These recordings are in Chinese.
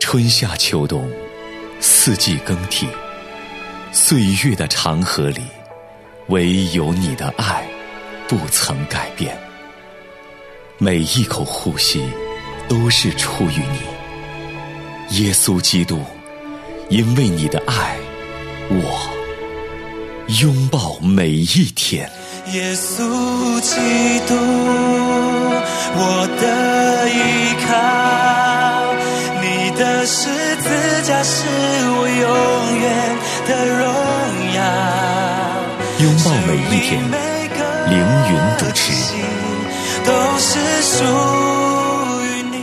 春夏秋冬，四季更替，岁月的长河里，唯有你的爱不曾改变。每一口呼吸都是出于你，耶稣基督，因为你的爱，我拥抱每一天。 耶稣基督，我的依靠，你的十字架是我永远的荣耀。 拥抱每一天，凌云主持， 都是属于你。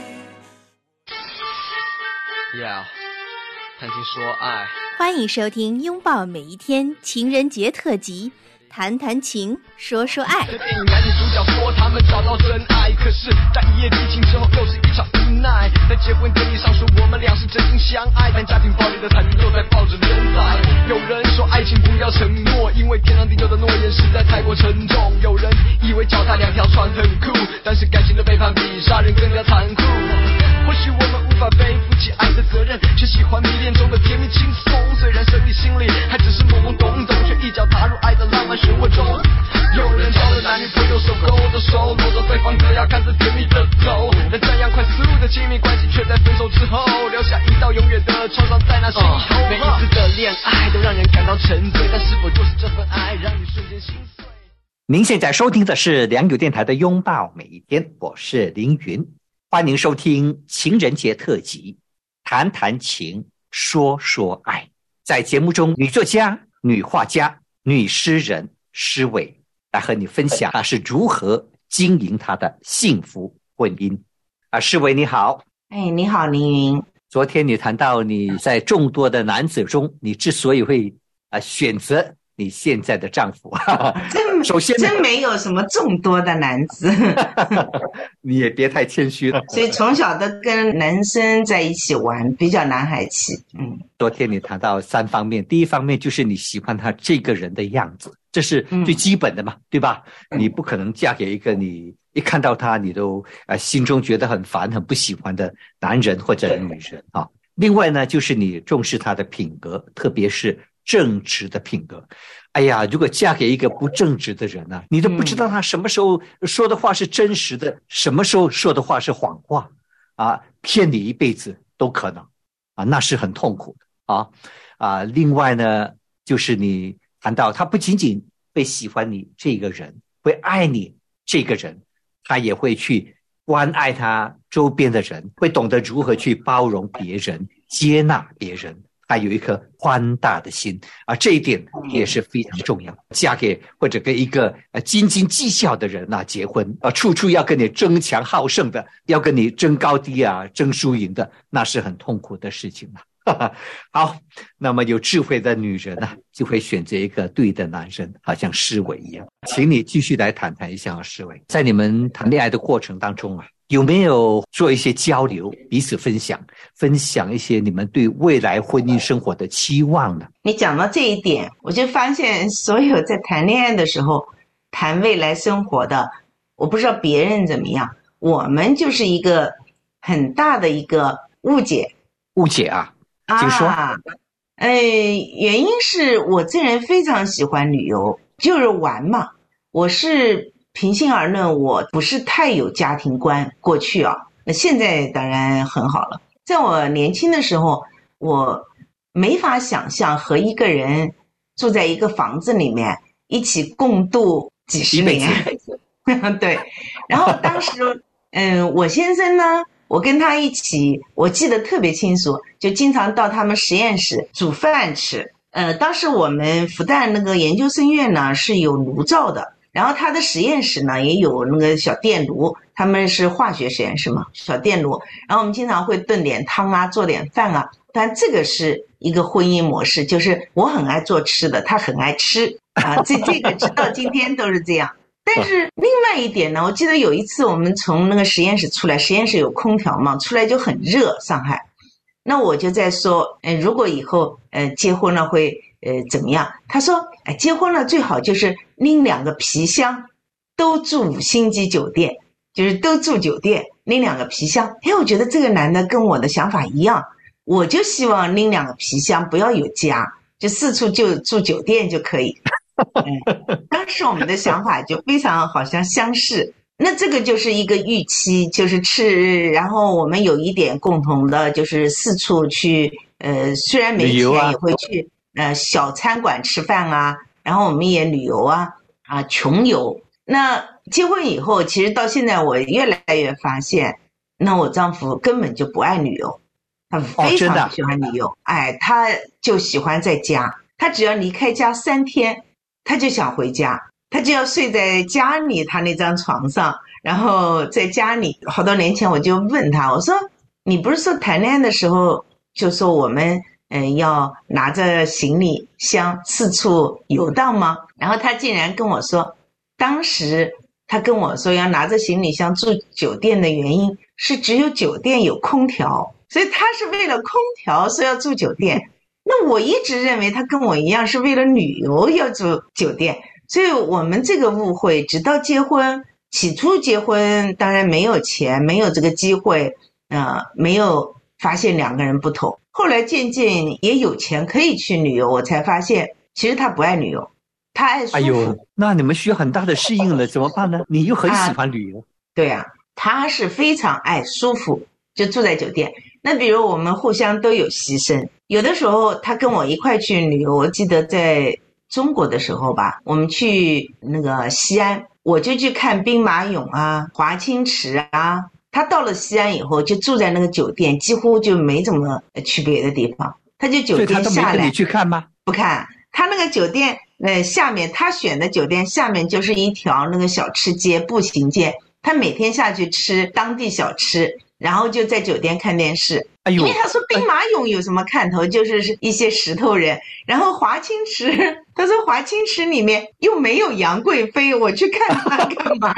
谈情说爱， 欢迎收听拥抱每一天情人节特辑，谈谈情，说说爱。 这电影男女主角说他们找到真爱，可是在一夜激情之后又是一场无奈。在结婚典礼上说我们俩是真心相爱，但家庭暴力的惨剧又在报纸连载。有人说爱情不要承诺，因为天长地久的诺言实在太过沉重。有人以为脚踏两条船很酷，但是感情的背叛比杀人更加残酷。或许我们无法背负起爱的责任，却喜欢迷恋中的甜蜜轻松。虽然生理心里还只是懵懵懂懂，却一脚踏入爱的浪漫漩涡中。有人交了男女朋友手勾着手，搂着对方的腰看着甜蜜的走，但这样快速的亲密关系却在分手之后留下一道永远的创伤在那心头。每一次的恋爱都让人感到沉醉，但是否就是这份爱让你瞬间心碎？ 您现在收听的是良友电台的拥抱每一天，我是凌云，欢迎收听情人节特辑，谈谈情，说说爱。在节目中，女作家、女画家、女诗人诗伟来和你分享她是如何经营她的幸福婚姻。诗伟你好。 你好凌云。 昨天你谈到你在众多的男子中，你之所以会选择你现在的丈夫，首先真没有什么众多的男子你也别太谦虚了。 所以从小都跟男生在一起玩，比较男孩气。 昨天你谈到3方面，第一方面就是你喜欢他这个人的样子，这是最基本的嘛，对吧？你不可能嫁给一个你一看到他你都心中觉得很烦很不喜欢的男人或者女人啊。另外呢，就是你重视他的品格，特别是正直的品格。哎呀，如果嫁给一个不正直的人呢，你都不知道他什么时候说的话是真实的，什么时候说的话是谎话骗你一辈子都可能那是很痛苦的另外呢，就是你谈到他不仅仅会喜欢你这个人，会爱你这个人，他也会去关爱他周边的人，会懂得如何去包容别人，接纳别人，他有一颗宽大的心这一点也是非常重要。嫁给或者跟一个斤斤计较的人结婚处处要跟你争强好胜的，要跟你争高低争输赢的，那是很痛苦的事情好，那么有智慧的女人就会选择一个对的男人，好像诗伟一样。请你继续来谈谈一下诗伟，在你们谈恋爱的过程当中有没有做一些交流，彼此分享一些你们对未来婚姻生活的期望呢？ 你讲到这一点，我就发现所有在谈恋爱的时候谈未来生活的，我不知道别人怎么样，我们就是一个很大的一个误解请说。 原因是我这人非常喜欢旅游，就是玩嘛。我是平心而论，我不是太有家庭观，过去那现在当然很好了。在我年轻的时候，我没法想象和一个人住在一个房子里面，一起共度几十年。对，然后当时我先生呢，我跟他一起，我记得特别清楚，就经常到他们实验室煮饭吃。当时我们复旦那个研究生院呢是有炉灶的，然后他的实验室呢也有那个小电炉，他们是化学实验室嘛，小电炉，然后我们经常会炖点汤做点饭但这个是一个婚姻模式，就是我很爱做吃的，他很爱吃这个直到今天都是这样。但是另外一点呢，我记得有一次我们从那个实验室出来，实验室有空调嘛，出来就很热，上海。那我就在说如果以后结婚了会怎么样？他说结婚了最好就是拎2个皮箱都住5星级酒店，就是都住酒店， 拎2个皮箱。我觉得这个男的跟我的想法一样，我就希望拎2个皮箱，不要有家，就四处就住酒店就可以。当时我们的想法就非常好像相似。那这个就是一个预期，就是然后我们有一点共同的，就是四处去，虽然没钱也会去小餐馆吃饭啊，然后我们也旅游啊，穷游。那结婚以后，其实到现在我越来越发现，那我丈夫根本就不爱旅游，他非常不喜欢旅游，他就喜欢在家，他只要离开家3天，他就想回家。他就要睡在家里他那张床上，然后在家里。好多年前我就问他，我说你不是说谈恋爱的时候就说我们要拿着行李箱四处游荡吗？然后他竟然跟我说，当时他跟我说要拿着行李箱住酒店的原因是只有酒店有空调，所以他是为了空调说要住酒店。那我一直认为他跟我一样是为了旅游要住酒店，所以我们这个误会直到结婚，起初结婚当然没有钱，没有这个机会，没有发现2个人不同。后来渐渐也有钱可以去旅游，我才发现其实他不爱旅游，他爱舒服。 那你们需要很大的适应了，怎么办呢？你又很喜欢旅游。 对啊，他是非常爱舒服，就住在酒店。那比如我们互相都有牺牲，有的时候他跟我一块去旅游，我记得在中国的时候吧，我们去那个西安，我就去看兵马俑啊、华清池啊。他到了西安以后就住在那个酒店，几乎就没怎么去别的地方。他就酒店下来， 所以他都没跟你去看吗？ 不看。他那个酒店下面，他选的酒店下面就是一条那个小吃街、步行街，他每天下去吃当地小吃，然后就在酒店看电视。因为他说兵马俑有什么看头，就是一些石头人。然后华清池，他说华清池里面又没有杨贵妃，我去看他干嘛？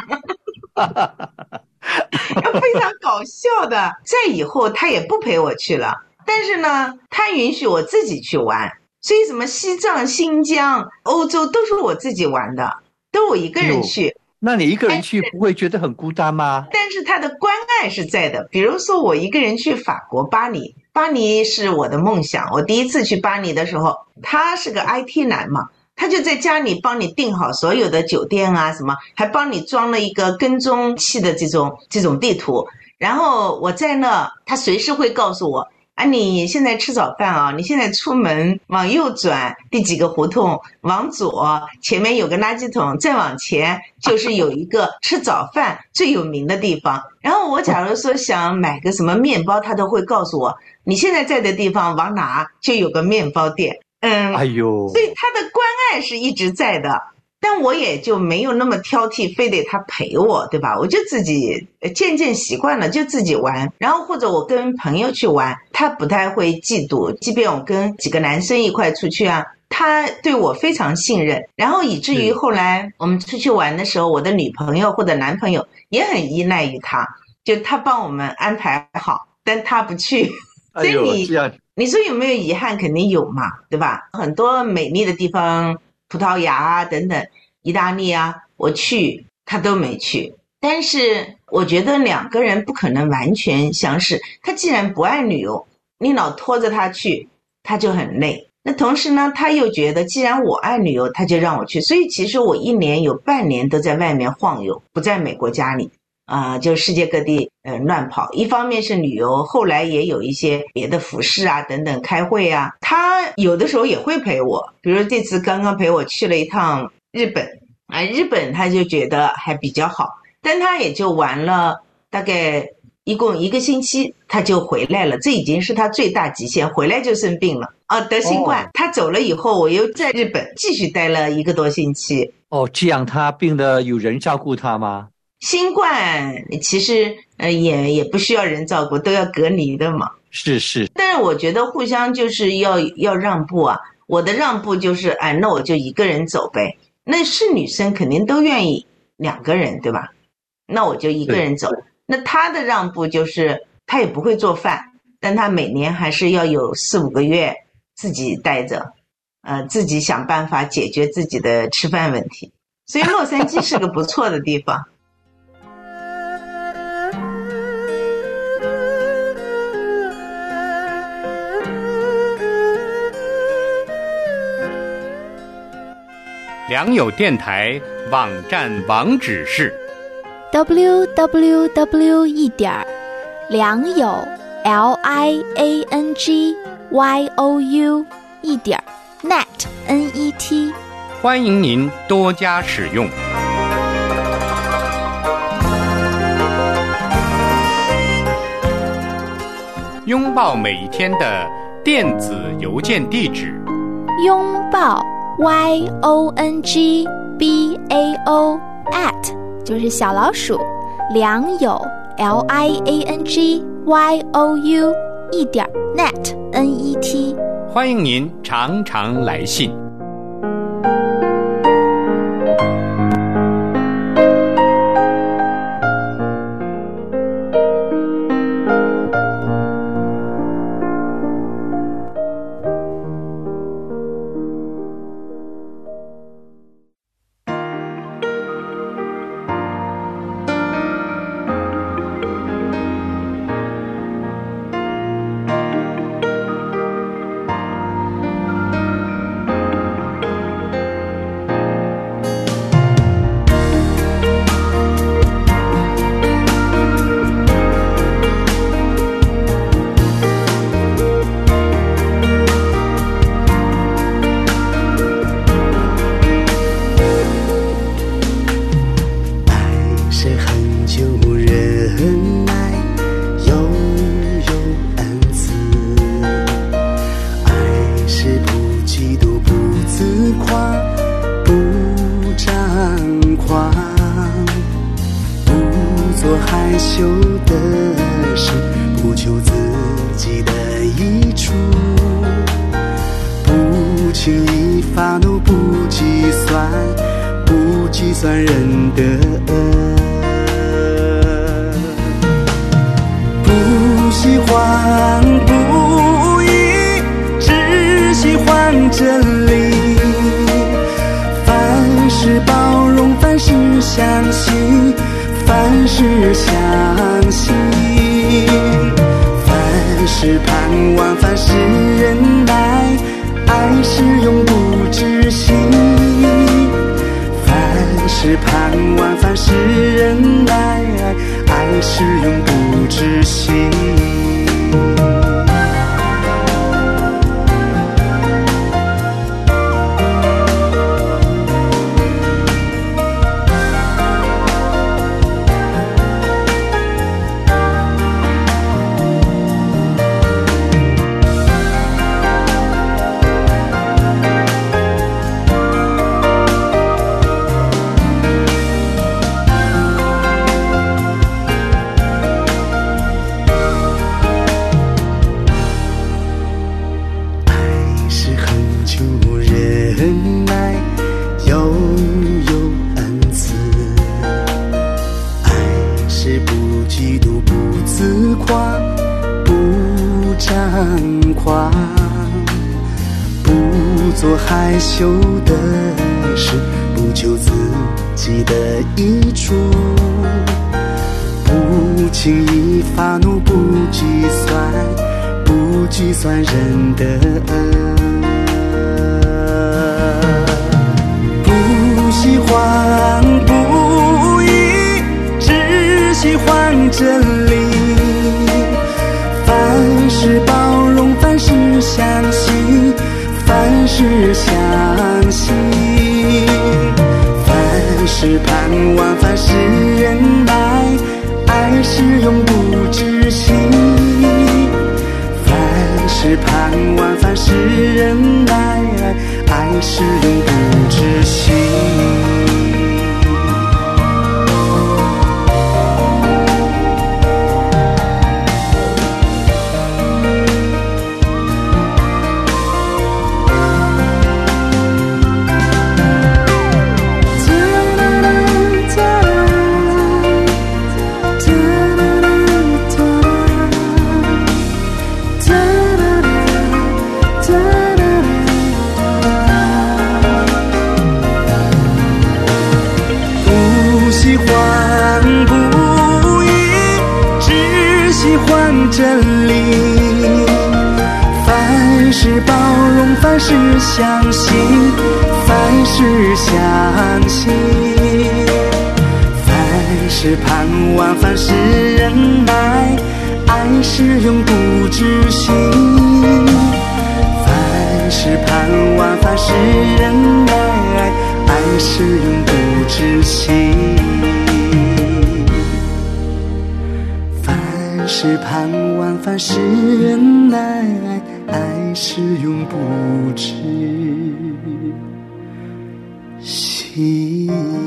非常搞笑的。再以后他也不陪我去了，但是呢，他允许我自己去玩。所以什么西藏、新疆、欧洲都是我自己玩的，都我一个人去。 那你一个人去不会觉得很孤单吗？ 但是他的关爱是在的。比如说我一个人去法国巴黎，巴黎是我的梦想。我第一次去巴黎的时候，他是个 IT 男嘛，他就在家里帮你订好所有的酒店啊什么，还帮你装了一个跟踪器的这种地图。然后我在那，他随时会告诉我，你现在吃早饭啊，你现在出门往右转第几个胡同，往左前面有个垃圾桶，再往前就是有一个吃早饭最有名的地方。然后我假如说想买个什么面包，他都会告诉我，你现在在的地方往哪就有个面包店。所以他的关爱是一直在的。但我也就没有那么挑剔，非得他陪我，对吧？我就自己渐渐习惯了，就自己玩。然后或者我跟朋友去玩，他不太会嫉妒，即便我跟几个男生一块出去啊，他对我非常信任。然后以至于后来我们出去玩的时候，我的女朋友或者男朋友也很依赖于他，就他帮我们安排好，但他不去。所以你说有没有遗憾？肯定有嘛，对吧？很多美丽的地方，葡萄牙啊等等，意大利啊，我去他都没去。但是我觉得2个人不可能完全相似。他既然不爱旅游，你老拖着他去，他就很累。那同时呢，他又觉得既然我爱旅游，他就让我去。所以其实我1年有半年都在外面晃悠，不在美国家里就世界各地乱跑。一方面是旅游，后来也有一些别的服饰啊等等，开会啊，他有的时候也会陪我。比如这次刚刚陪我去了一趟日本日本他就觉得还比较好，但他也就玩了大概一共1个星期他就回来了。这已经是他最大极限，回来就生病了得新冠。他走了以后，我又在日本继续待了1个多星期。 这样他病的有人照顾他吗？ 新冠其实也不需要人照顾，都要隔离的嘛。 是。 但是我觉得互相就是要让步啊。我的让步就是那我就1个人走呗。那是女生肯定都愿意2个人，对吧？那我就1个人走。那他的让步就是他也不会做饭，但他每年还是要有4、5个月自己带着自己想办法解决自己的吃饭问题。所以洛杉矶是个不错的地方。 良友电台网站网址是 www. 良友 LIANGYOU.net。 欢迎您多加使用。拥抱每一天的电子邮件地址， 拥抱 YONGBAO@ 就是小老鼠良友 LIANGYOU.net。 欢迎您常常来信。 真理，凡事包容，凡事相信， 凡事相信，凡事盼望，凡事忍耐，爱是永不止息。凡事盼望，凡事忍耐，爱是永不止息。凡事盼望，凡事忍耐，爱是永不止息。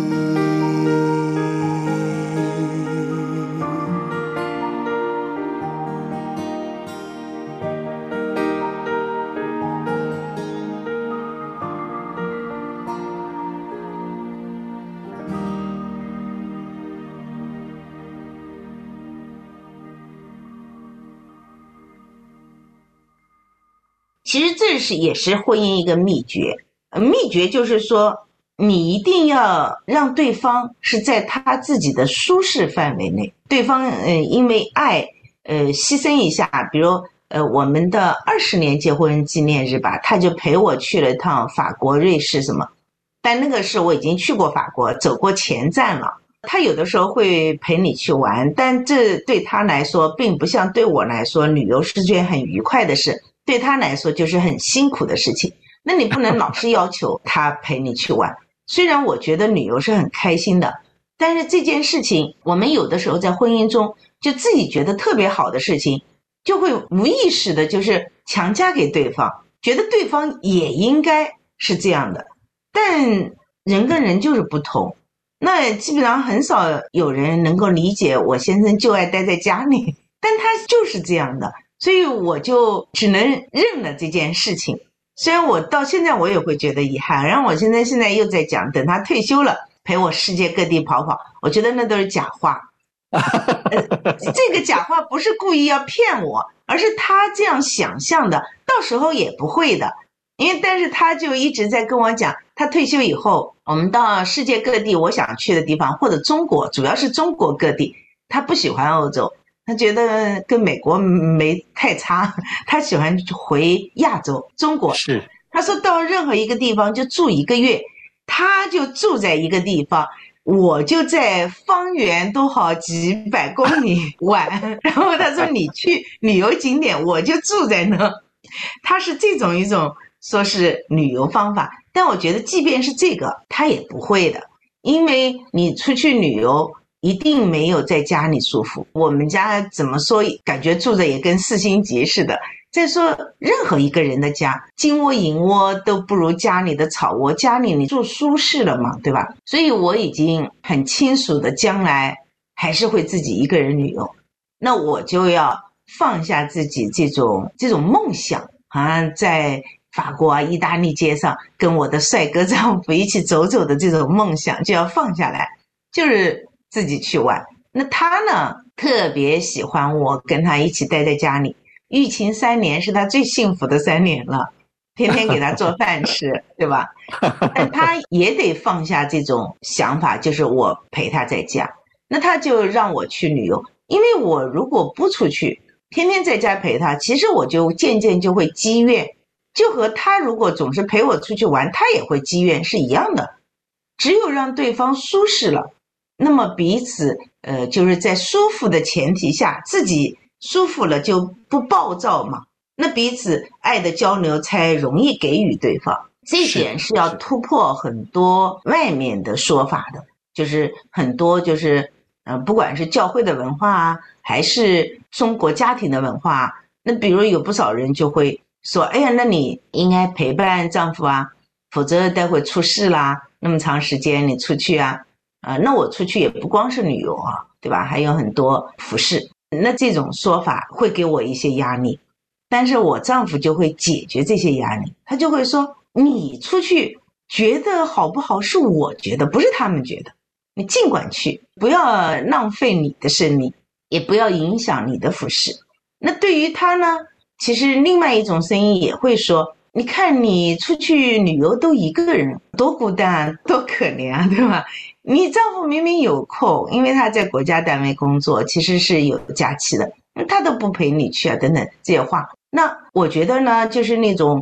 其实这也是婚姻一个秘诀，秘诀就是说，你一定要让对方是在他自己的舒适范围内。对方因为爱牺牲一下，比如我们的20年结婚纪念日吧，他就陪我去了趟法国、瑞士什么，但那个是我已经去过法国，走过前站了。他有的时候会陪你去玩，但这对他来说并不像对我来说，旅游是件很愉快的事，对他来说就是很辛苦的事情。那你不能老是要求他陪你去玩。虽然我觉得旅游是很开心的，但是这件事情我们有的时候在婚姻中就自己觉得特别好的事情，就会无意识的就是强加给对方，觉得对方也应该是这样的。但人跟人就是不同，那基本上很少有人能够理解我先生就爱待在家里，但他就是这样的，所以我就只能认了这件事情。虽然我到现在我也会觉得遗憾，然后我现在又在讲，等他退休了陪我世界各地跑跑，我觉得那都是假话。这个假话不是故意要骗我，而是他这样想象的，到时候也不会的。但是他就一直在跟我讲，他退休以后我们到世界各地我想去的地方，或者中国，主要是中国各地。他不喜欢欧洲，他觉得跟美国没太差，他喜欢回亚洲中国。 是， 他说到任何一个地方就住1个月，他就住在一个地方，我就在方圆都好几百公里玩。然后他说你去旅游景点，我就住在那。他是这种一种说是旅游方法，但我觉得即便是这个他也不会的，因为你出去旅游一定没有在家里舒服。我们家怎么说感觉住着也跟4星级似的。再说任何一个人的家，金窝银窝都不如家里的草窝，家里你住舒适了嘛，对吧？所以我已经很清楚的将来还是会自己一个人旅游，那我就要放下自己这种梦想啊，在法国啊、意大利街上跟我的帅哥丈夫一起走走的这种梦想就要放下来，就是自己去玩。那他呢，特别喜欢我跟他一起待在家里，疫情3年是他最幸福的3年了，天天给他做饭吃，对吧？但他也得放下这种想法，就是我陪他在家。那他就让我去旅游，因为我如果不出去，天天在家陪他，其实我就渐渐就会积怨，就和他如果总是陪我出去玩，他也会积怨是一样的。只有让对方舒适了，那么彼此就是在舒服的前提下，自己舒服了就不暴躁嘛，那彼此爱的交流才容易给予对方。这一点是要突破很多外面的说法的，就是很多就是不管是教会的文化啊，还是中国家庭的文化啊，那比如有不少人就会说，哎呀，那你应该陪伴丈夫啊，否则待会出事啦，那么长时间你出去啊，那我出去也不光是旅游啊，对吧？还有很多服饰。那这种说法会给我一些压力，但是我丈夫就会解决这些压力，他就会说，你出去觉得好不好是我觉得，不是他们觉得，你尽管去，不要浪费你的生命，也不要影响你的服饰。那对于他呢，其实另外一种声音也会说，你看你出去旅游都一个人，多孤单啊，多可怜啊，对吧？你丈夫明明有空，因为他在国家单位工作，其实是有假期的，他都不陪你去啊，等等这些话。那我觉得呢，就是那种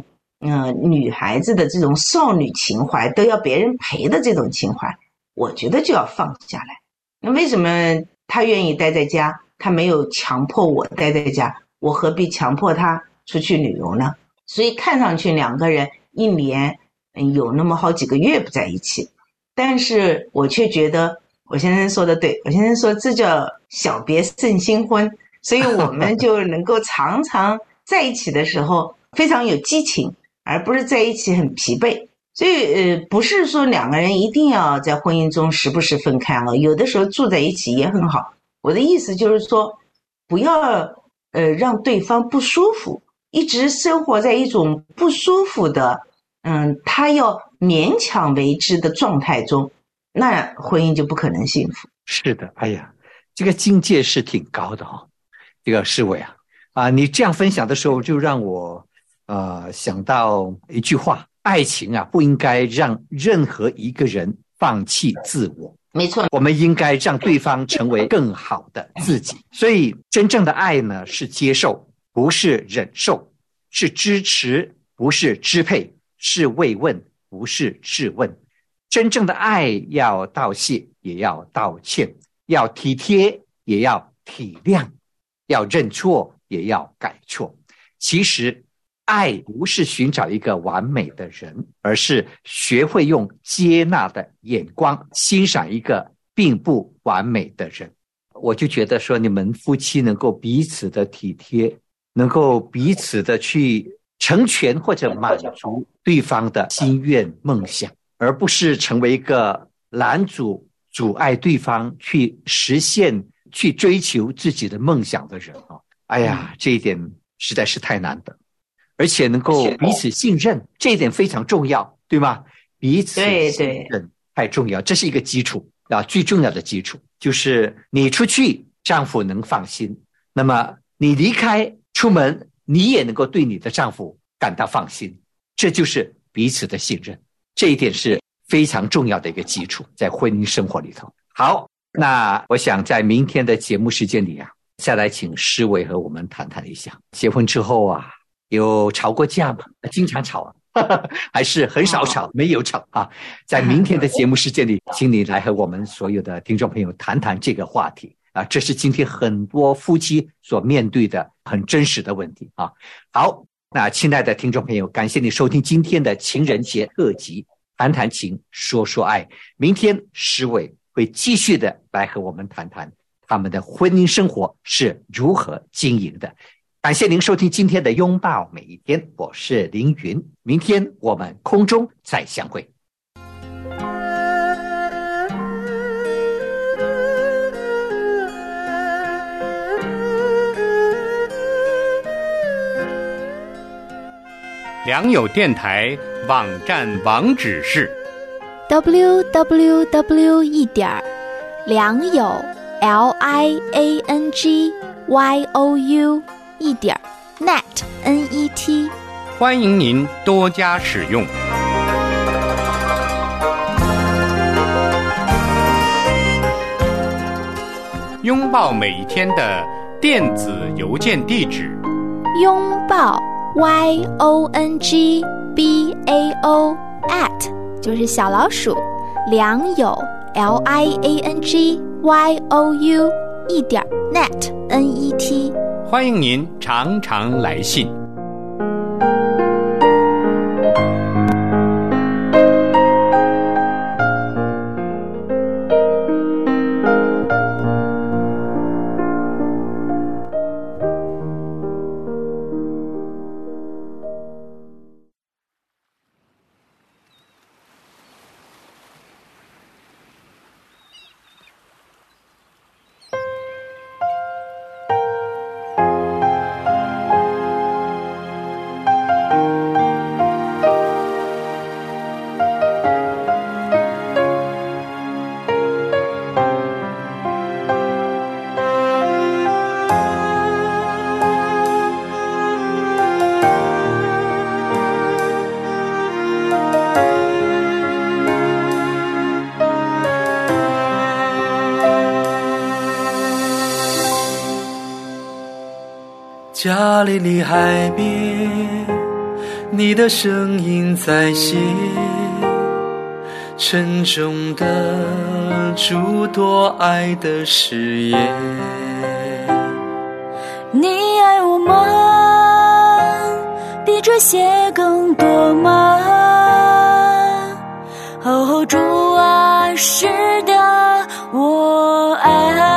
女孩子的这种少女情怀，都要别人陪的这种情怀，我觉得就要放下来。那为什么他愿意待在家，他没有强迫我待在家，我何必强迫他出去旅游呢？所以看上去两个人一年有那么好几个月不在一起，但是我却觉得我先生说的对，我先生说这叫小别胜新婚，所以我们就能够常常在一起的时候非常有激情，而不是在一起很疲惫。所以不是说两个人一定要在婚姻中时不时分开了，有的时候住在一起也很好。我的意思就是说，不要让对方不舒服，一直生活在一种不舒服的他要勉强为之的状态中，那婚姻就不可能幸福。 是的，哎呀，这个境界是挺高的哦。这个诗伟你这样分享的时候，就让我想到一句话：爱情不应该让任何一个人放弃自我。 没错， 我们应该让对方成为更好的自己。所以真正的爱呢，是接受，不是忍受；是支持，不是支配；是慰问，不是质问。真正的爱要道谢，也要道歉；要体贴，也要体谅；要认错，也要改错。其实爱不是寻找一个完美的人，而是学会用接纳的眼光欣赏一个并不完美的人。我就觉得说，你们夫妻能够彼此的体贴，能够彼此的去成全或者满足对方的心愿梦想，而不是成为一个拦阻阻碍对方去实现去追求自己的梦想的人哎呀，这一点实在是太难得，而且能够彼此信任，这一点非常重要，对吗？彼此信任太重要，这是一个基础最重要的基础就是你出去，丈夫能放心，那么你离开出门，你也能够对你的丈夫感到放心，这就是彼此的信任，这一点是非常重要的一个基础，在婚姻生活里头。好，那我想在明天的节目时间里再来请诗伟和我们谈谈一下，结婚之后有吵过架吗？经常吵还是很少吵，没有吵在明天的节目时间里，请你来和我们所有的听众朋友谈谈这个话题这是今天很多夫妻所面对的很真实的问题好，那亲爱的听众朋友，感谢你收听今天的情人节特辑谈谈情说说爱。明天诗伟会继续的来和我们谈谈他们的婚姻生活是如何经营的。感谢您收听今天的拥抱每一天，我是凌云，明天我们空中再相会。 良友电台网站网址是 www. 良友 LIANGYOU.net。 欢迎您多加使用。拥抱每一天的电子邮件地址： 拥抱 YONGBAO@ 就是小老鼠良友 LIANGYOU.net。 欢迎您常常来信。 家里离海边你的声音在写，沉重的诸多爱的誓言。 你爱我吗？比这些更多吗？哦，主啊，是的，我爱。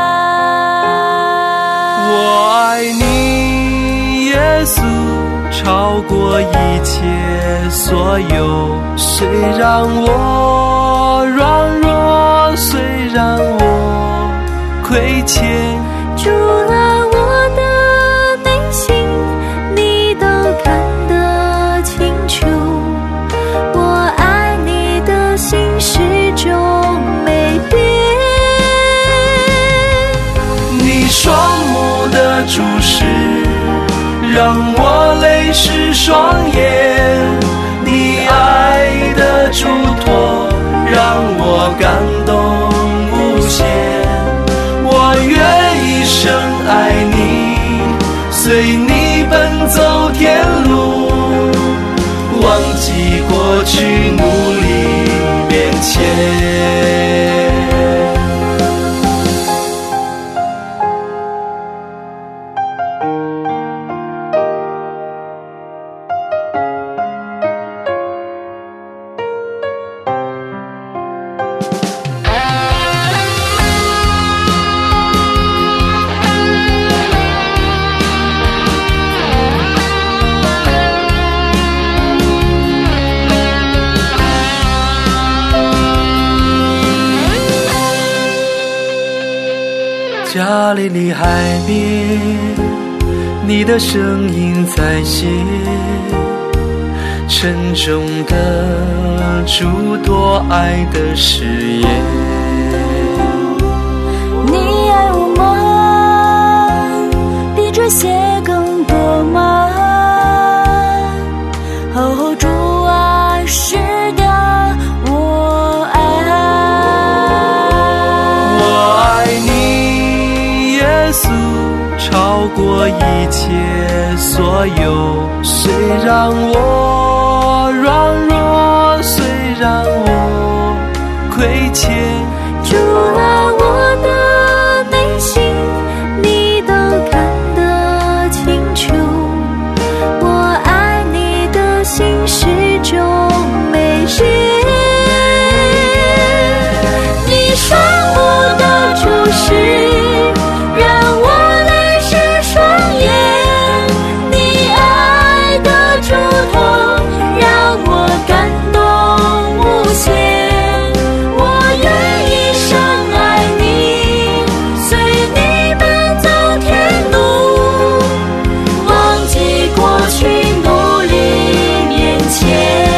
我爱你，耶稣，超过一切所有。虽然我软弱，虽然我亏欠， 主啊，我的内心你都看得清楚。我爱你的心始终没变。 你双目的注视让我泪湿双眼，你爱的嘱托让我感动无限。我愿一生爱你，随你奔走天路，忘记过去，努力面前。加利利海边，你的声音在写，沉重的诸多爱的誓言。 你爱我吗？比这些更多吗？哦，主啊，是的，我爱。 我爱你，耶稣，超过一切所有。虽然我软弱，虽然我亏欠， 主啊，我的内心你都看得清楚。我爱你的心始终没变。你双目的注视让我泪湿双眼，你爱的嘱托让我感动无限。我愿一生爱你，随你奔走天路，忘记过去，努力面前。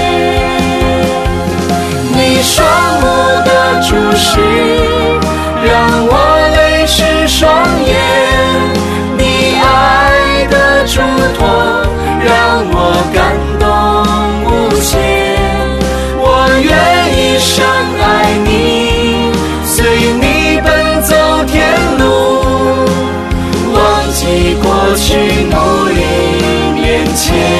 你双目的注视让我泪湿双眼，你爱的嘱托让我感动无限。我愿一生爱你，随你奔走天路，忘记过去，努力面前。